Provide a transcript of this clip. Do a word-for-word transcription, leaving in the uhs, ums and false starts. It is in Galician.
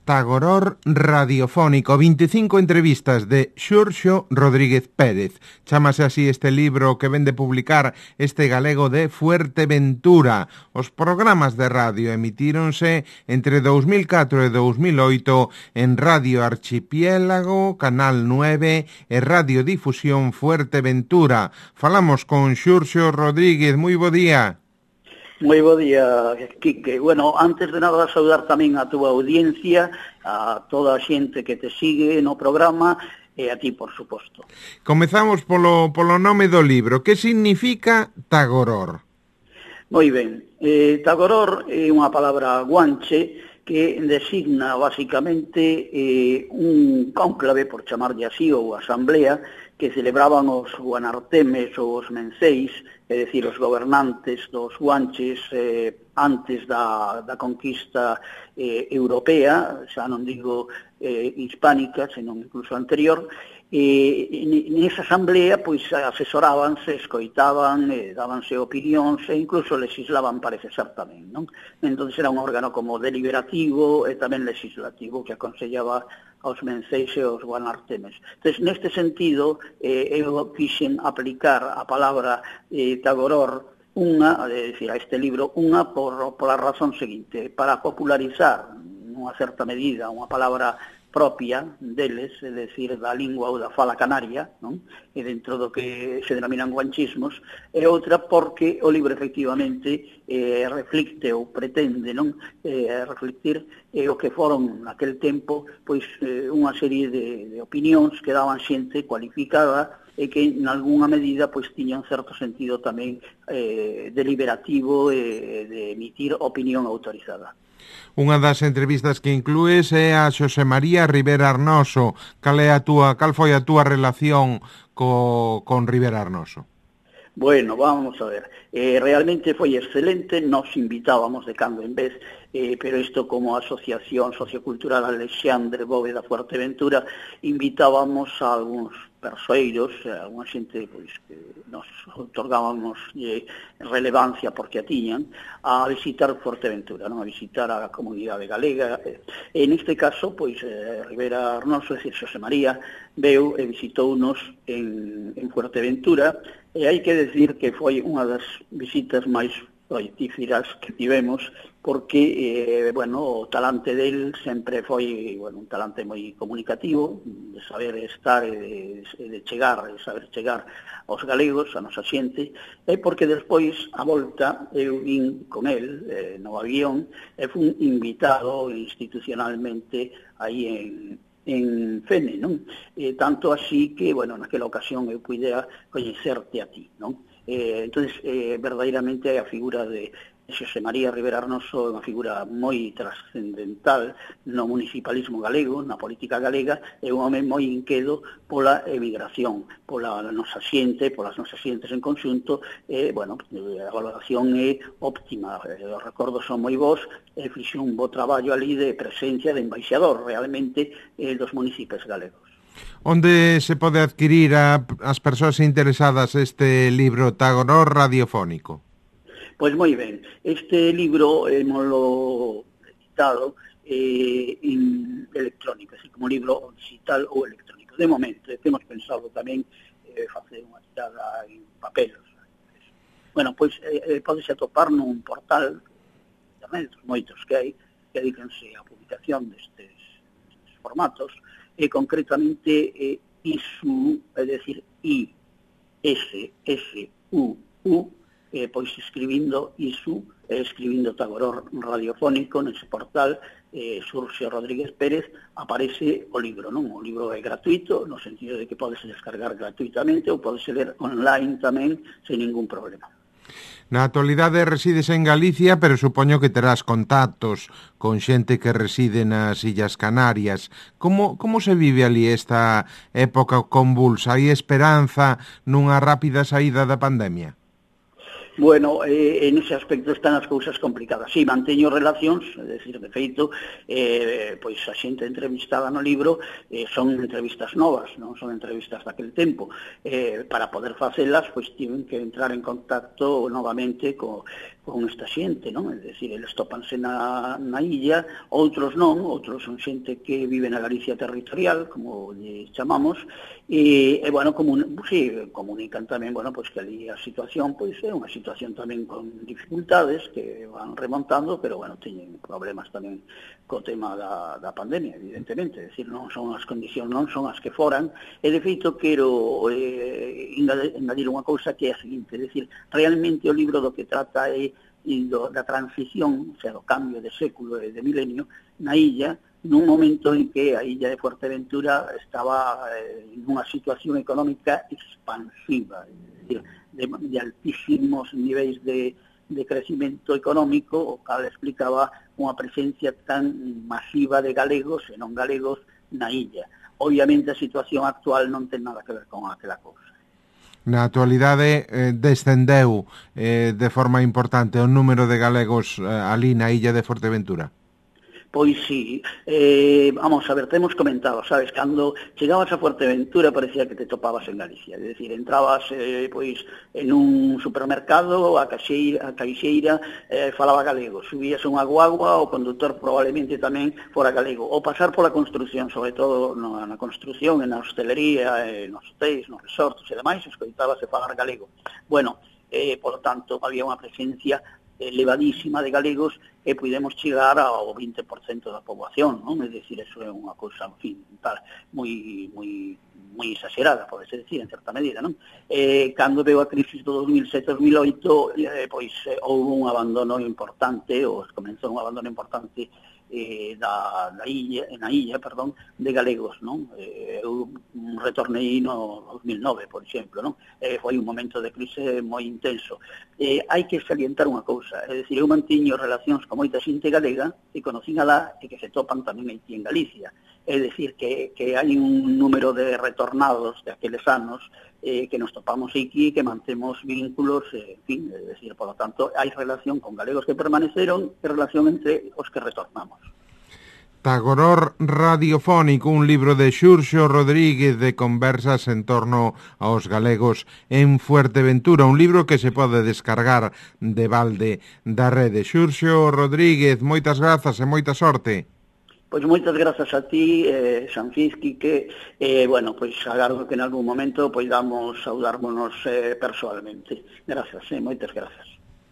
Tagoror radiofónico, vinte e cinco entrevistas de Xurxo Rodríguez Pérez. Chámase así este libro que vende publicar este galego de Fuerteventura. Os programas de radio emitíronse entre dous mil catro e dous mil oito en Radio Archipiélago, Canal nueve e Radio Difusión Fuerteventura. Falamos con Xurxo Rodríguez. Moi bo día. Moi bo día, Quique. Bueno, antes de nada, saudar tamén a túa audiencia, a toda a xente que te sigue no programa e a ti, por suposto. Comezamos polo, polo nome do libro. Que significa Tagoror? Moi ben. Eh, Tagoror é unha palabra guanche que designa, basicamente, eh, un cónclave, por chamarlle así, ou asamblea, que celebraban os guanartemes ou os menceis, é dicir, os gobernantes dos guanches eh, antes da, da conquista eh, europea, xa non digo eh, hispánica, senón incluso anterior, e nesa asamblea pois asesorábanse, escoitaban, eh, dábanse opinións e incluso legislaban, parece ser tamén, non? Entón era un órgano como deliberativo e tamén legislativo que aconsellaba aos menceis e aos guanartemes. Entón, neste sentido, eh, eu quixen aplicar a palabra eh, Tagoror unha, é dicir, a este libro, unha por, por a razón seguinte, para popularizar nunha certa medida unha palabra propia deles, é dicir, da lingua ou da fala canaria, non? E dentro do que se denominan guanchismos, e outra porque o libro efectivamente eh, reflicte ou pretende, non? Eh, reflectir eh, o que foron naquel tempo pois eh, unha serie de, de opinións que daban xente cualificada e que en algunha medida pois tiñan certo sentido tamén eh, deliberativo e eh, de emitir opinión autorizada. Unha das entrevistas que inclúes é a Xosé María Rivera Arnoso. Cal é a túa, cal foi a túa relación co, con Rivera Arnoso? Bueno, vamos a ver. Eh, realmente foi excelente, nos invitábamos de cando en vez, eh, pero isto como Asociación Sociocultural Alexandre Bóveda Fuerteventura, invitábamos a algúns persoeiros, a alguna xente pois, que nos otorgábamos eh, relevancia porque a tiñan, a visitar Fuerteventura, non? A visitar a comunidade galega. E neste caso, pois, eh, Rivera Arnoso, é dicir, Xosé María, veu e visitounos en, en Fuerteventura, e hai que decir que foi unha das visitas máis fructíferas que tivemos, porque, eh, bueno, o talante del sempre foi, bueno, un talante moi comunicativo, de saber estar e de, de chegar, de saber chegar aos galegos, a nosa xente, e porque despois, a volta, eu vin con el eh, no avión, e fui invitado institucionalmente aí en en Fene, non? Eh, tanto así que, bueno, naquela ocasión eu puidea coñecerte a ti, non? Eh, entonces, eh, verdadeiramente a figura de Xosé María Rivera Arnoso é unha figura moi trascendental no municipalismo galego, na política galega, é un home moi inquedo pola emigración, pola nosa xente, polas nosas xentes en conxunto, e, bueno, a valoración é óptima, os recordos son moi bons, e fixo un bo traballo ali de presencia de embaixador, realmente, eh, dos municipios galegos. Onde se pode adquirir a, as persoas interesadas este libro Tagoror radiofónico? Pois moi ben, este libro hemoslo editado eh, en electrónico, así como libro digital ou electrónico. De momento, temos pensado tamén eh, facer unha tirada en papel. Bueno, pois eh, podese atopar nun portal, tamén moitos que hai, que dedicanse á publicación destes, destes formatos, e concretamente eh, I S U, é dicir, I S S U U, eh, pois escribindo I S U, eh, escribindo Tagoror radiofónico nese portal, eh, Xurxo Rodríguez Pérez, aparece o libro, non? O libro é gratuito, no sentido de que podes descargar gratuitamente ou podes ler online tamén, sen ningún problema. Na actualidade resides en Galicia, pero supoño que terás contactos con xente que reside nas Illas Canarias. Como, como se vive ali esta época convulsa? Hai esperanza nunha rápida saída da pandemia? Bueno, eh, en ese aspecto están as cousas complicadas. Si, sí, manteño relacións, é dicir, de feito, eh, pois a xente entrevistada no libro eh, son entrevistas novas, non son entrevistas daquel tempo. Eh, para poder facelas, pois tiven que entrar en contacto novamente co, con esta xente, non? É dicir, eles topanse na, na illa, outros non, outros son xente que vive na Galicia territorial, como lle chamamos, e, e bueno, comun, sí, comunican tamén, bueno, pois que ali a situación, pois é unha situación tamén con dificultades que van remontando, pero bueno, teñen problemas tamén co tema da, da pandemia, evidentemente, é dicir, non son as condicións, non son as que foran, e de feito quero eh, engadir unha cousa que é a seguinte, é dicir, realmente o libro do que trata é do, da transición, o sea, do cambio de século e de milenio na illa, nun momento en que a illa de Fuerteventura estaba eh, en unha situación económica expansiva, é dicir, de, de altísimos niveis de de crecimento económico, o cal explicaba unha presencia tan masiva de galegos e non galegos na illa. Obviamente a situación actual non ten nada que ver con aquela cousa. Na actualidade eh, descendeu eh, de forma importante o número de galegos eh, ali na illa de Fuerteventura? Pois sí, eh, vamos a ver, temos comentado, sabes, cando chegabas a Fuerteventura parecía que te topabas en Galicia, é dicir, entrabas eh, pois en un supermercado, a caixeira, a caixeira eh, falaba galego, subías unha guagua, o conductor probablemente tamén fora galego, ou pasar pola construción, sobre todo no, na construción, na hostelería, eh, nos hotéis, nos resortos e demais, escoitábase falar galego. Bueno, eh, por tanto, había unha presencia elevadísima de galegos e pudemos chegar ao vinte por cento da poboación, non? É dicir, eso é unha cousa, en fin, tal, moi, moi, moi exagerada, pode ser decir, en certa medida, non? Eh, cando veo a crisis do dos mil sete dos mil oito, eh, pois eh, houve un abandono importante, ou comenzou un abandono importante eh, da, da illa, na illa, perdón, de galegos, non? Eh, eu retornei no dos mil nove, por exemplo, non? Eh, foi un momento de crise moi intenso. Eh, hai que salientar unha cousa, é dicir, eu mantiño relacións con moita xente galega que conocín alá e que se topan tamén aquí en Galicia. É dicir, que, que hai un número de retornados de aqueles anos eh, que nos topamos aquí, que mantemos vínculos, eh, en fin, é dicir, por lo tanto, hai relación con galegos que permaneceron e relación entre os que retornamos. Tagoror radiofónico, un libro de Xurxo Rodríguez de conversas en torno aos galegos en Fuerteventura, un libro que se pode descargar de balde da rede. Xurxo Rodríguez, moitas grazas e moita sorte. Pois moitas grazas a ti, eh, Sanfiz, Quique, e, eh, bueno, pois agardo que en algún momento poidamos saudármonos eh, persoalmente. Grazas, eh, moitas grazas.